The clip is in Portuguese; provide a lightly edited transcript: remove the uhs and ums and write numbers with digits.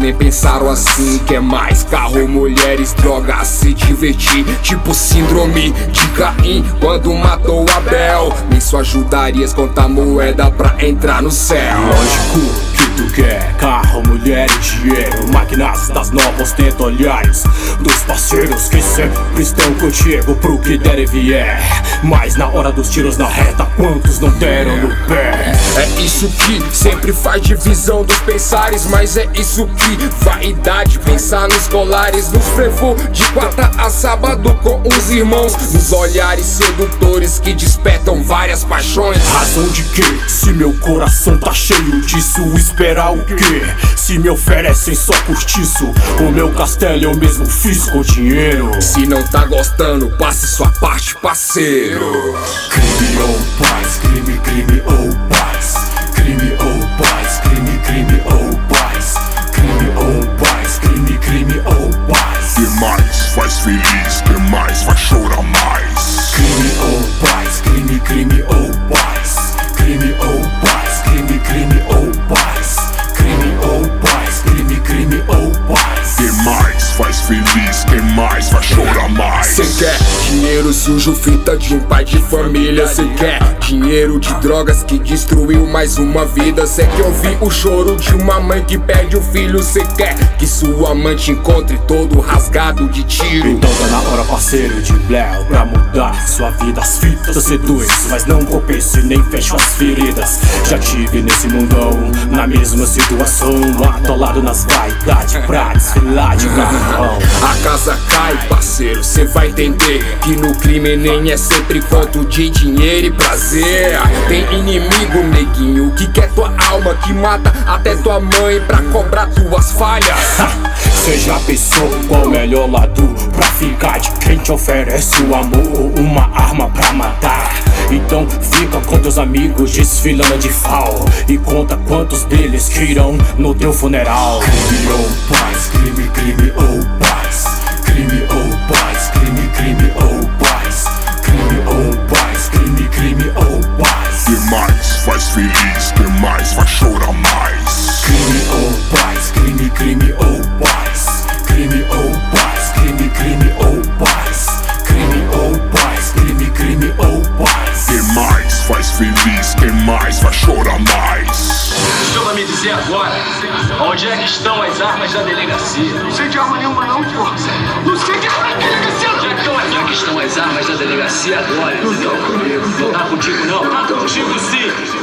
nem pensaram assim. Quer mais carro, mulheres, drogas, se divertir. Tipo síndrome de Caim quando matou Abel. Nem só ajudarias contar moeda pra entrar no céu. Lógico que tu quer carro, mulher e dinheiro. Máquinas das novas tentam olhares dos parceiros que sempre estão contigo pro que der e vier. Mas na hora dos tiros na reta, quantos não deram no pé? É isso que sempre faz divisão dos pensares. Mas é isso que vaidade, pensar nos colares, nos frevo de quarta a sábado com os irmãos, nos olhares sedutores que despertam várias paixões. Razão de que? Se meu coração tá cheio disso, esperar o quê? Se me oferecem só cortiço, o meu castelo eu mesmo fiz com dinheiro. Se não tá gostando, passe sua parte, parceiro. Crime ou paz, crime, crime ou paz. Crime ou paz, crime, crime ou paz. Crime ou paz, crime, crime ou paz. Que mais faz feliz, que mais vai chorar mais. Crime ou paz, crime, crime ou paz. Crime ou paz, crime, crime ou paz. Crime ou paz, crime, crime ou paz. Que mais faz feliz, que mais vai chorar mais. Cê quer dinheiro sujo, fita de um pai de família. Cê quer dinheiro de drogas que destruiu mais uma vida. Cê quer ouvir o choro de uma mãe que perde o filho. Cê quer que sua amante encontre todo rasgado de tiro. Então tá na hora, parceiro, de Bléu, pra mudar sua vida. As fitas seduz, mas não compensa e nem fecha as feridas. Já tive nesse mundão, na mesma situação, atolado nas vaidades pra desfilar de carvão. A casa cai, parceiro, cê vai entender que no crime nem é sempre conto de dinheiro e prazer. Tem inimigo, neguinho, que quer tua alma, que mata até tua mãe pra cobrar tuas falhas. Cê já pensou qual o melhor lado pra ficar de quem te oferece o amor ou uma arma pra matar? Então fica com teus amigos desfilando de fal e conta quantos deles que irão no teu funeral. Crime ou paz, crime, crime ou paz. Crime ou paz, crime, crime ou paz. Crime ou paz, crime, crime ou paz. Que mais faz feliz, que mais vai chorar mais. Crime ou paz, crime, crime ou paz. Crime ou paz, crime, crime ou paz. Crime ou paz, crime, crime ou paz. Que mais faz feliz, que mais vai chorar mais. O senhor vai me dizer agora onde é que estão as armas da delegacia? Não sei de arma nenhuma não, pô. Não sei de arma da delegacia. Onde é que estão as armas da delegacia agora? Não tá comigo. Não tá contigo não? Tá contigo sim.